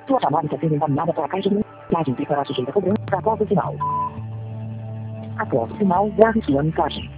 Sua chamada está sendo encaminhada para a caixa de mensagem e ficará sujeita a cobrança após o sinal. Após o sinal, grave sua mensagem.